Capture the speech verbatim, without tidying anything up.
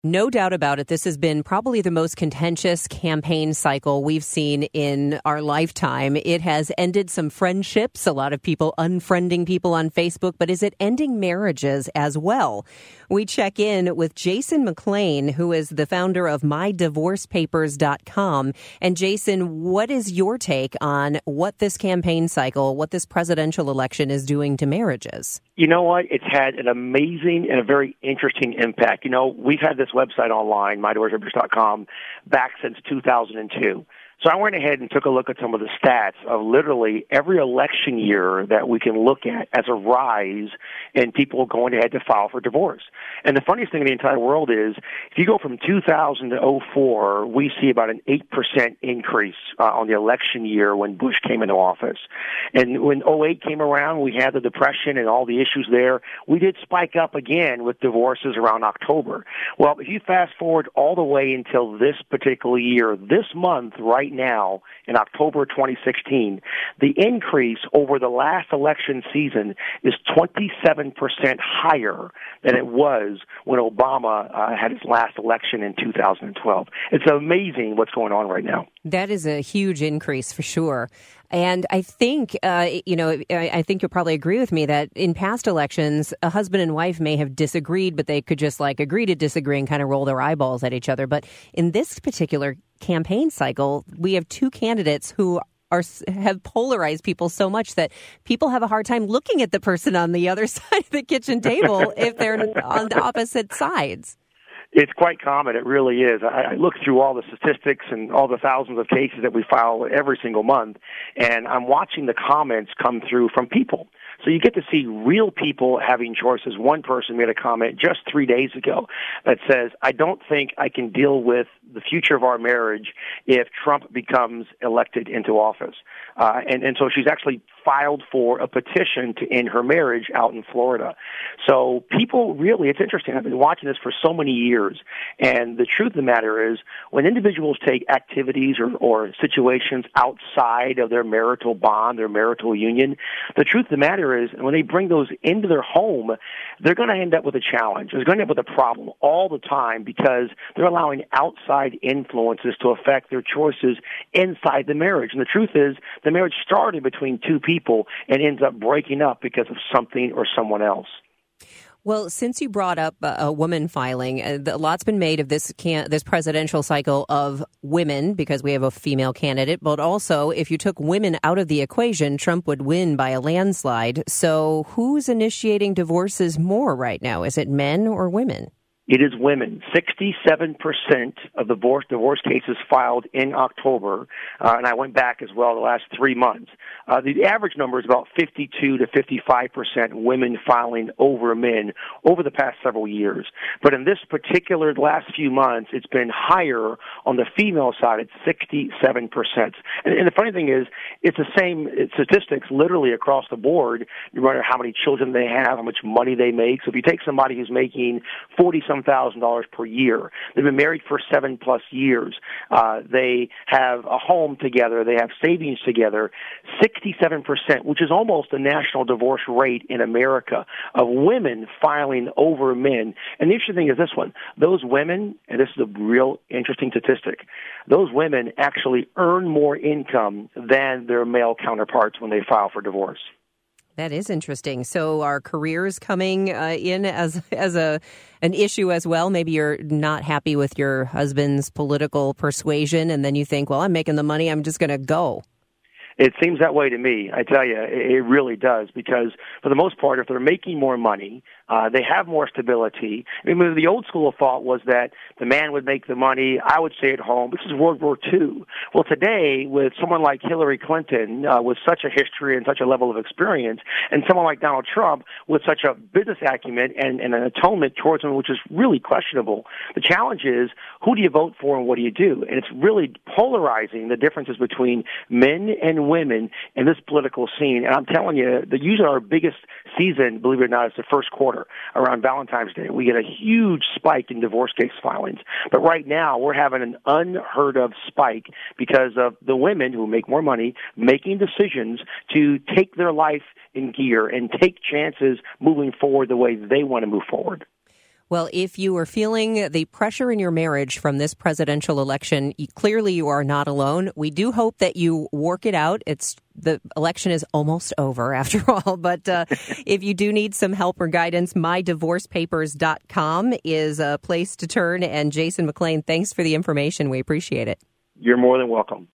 No doubt about it. This has been probably the most contentious campaign cycle we've seen in our lifetime. It has ended some friendships, a lot of people unfriending people on Facebook, but is it ending marriages as well? We check in with Jason McLean, who is the founder of my divorce papers dot com. And Jason, what is your take on what this campaign cycle, what this presidential election is doing to marriages? You know what? It's had an amazing and a very interesting impact. You know, we've had this website online, my divorce papers dot com, back since two thousand two. So I went ahead and took a look at some of the stats of literally every election year that we can look at as a rise in people going ahead to file for divorce. And the funniest thing in the entire world is, if you go from two thousand to oh four, we see about an eight percent increase uh, on the election year when Bush came into office. And when oh eight came around, we had the Depression and all the issues there. We did spike up again with divorces around October. Well, if you fast forward all the way until this particular year, this month, right now, in October twenty sixteen, the increase over the last election season is twenty-seven percent higher than it was when Obama uh, had his last election in two thousand twelve. It's amazing what's going on right now. That is a huge increase for sure. And I think, uh, you know, I, I think you'll probably agree with me that in past elections, a husband and wife may have disagreed, but they could just like agree to disagree and kind of roll their eyeballs at each other. But in this particular campaign cycle, we have two candidates who are have polarized people so much that people have a hard time looking at the person on the other side of the kitchen table if they're on the opposite sides. It's quite common. It really is. I, I look through all the statistics and all the thousands of cases that we file every single month, and I'm watching the comments come through from people. So you get to see real people having choices. One person made a comment just three days ago that says, I don't think I can deal with the future of our marriage if Trump becomes elected into office. Uh, and, and so she's actually filed for a petition to end her marriage out in Florida. So people really, it's interesting. I've been watching this for so many years. And the truth of the matter is, when individuals take activities or, or situations outside of their marital bond, their marital union, the truth of the matter is, when they bring those into their home, they're going to end up with a challenge. They're going to end up with a problem all the time because they're allowing outside influences to affect their choices inside the marriage. And the truth is, the marriage started between two people and ends up breaking up because of something or someone else. Well, since you brought up uh, a woman filing, uh, a lot's been made of this can- this presidential cycle of women because we have a female candidate. But also, if you took women out of the equation, Trump would win by a landslide. So who's initiating divorces more right now? Is it men or women? It is women. sixty-seven percent of the divorce, divorce cases filed in October, uh, and I went back as well the last three months. Uh, the average number is about fifty-two to fifty-five percent women filing over men over the past several years. But in this particular last few months, it's been higher on the female side. It's sixty-seven percent. And, and the funny thing is, it's the same statistics literally across the board, no matter how many children they have, how much money they make. So if you take somebody who's making forty some thousand dollars per year. They've been married for seven plus years. Uh, they have a home together. They have savings together. sixty-seven percent, which is almost the national divorce rate in America, of women filing over men. And the interesting thing is this one. Those women, and this is a real interesting statistic, those women actually earn more income than their male counterparts when they file for divorce. That is interesting. So are careers coming uh, in as as a an issue as well? Maybe you're not happy with your husband's political persuasion, and then you think, well, I'm making the money, I'm just going to go. It seems that way to me. I tell you, it really does, because for the most part, if they're making more money, uh, they have more stability. I mean, the old school of thought was that the man would make the money, I would stay at home. This is World War Two. Well, today, with someone like Hillary Clinton, uh, with such a history and such a level of experience, and someone like Donald Trump with such a business acumen and, and an atonement towards him, which is really questionable, the challenge is, who do you vote for and what do you do? And it's really polarizing, the differences between men and women in this political scene. And I'm telling you, the usually our biggest season, believe it or not, is the first quarter around Valentine's Day. We get a huge spike in divorce case filings. But right now, we're having an unheard of spike because of the women who make more money making decisions to take their life in gear and take chances moving forward the way they want to move forward. Well, if you are feeling the pressure in your marriage from this presidential election, you, clearly you are not alone. We do hope that you work it out. It's the election is almost over after all. But uh, if you do need some help or guidance, my divorce papers dot com is a place to turn. And Jason McClain, thanks for the information. We appreciate it. You're more than welcome.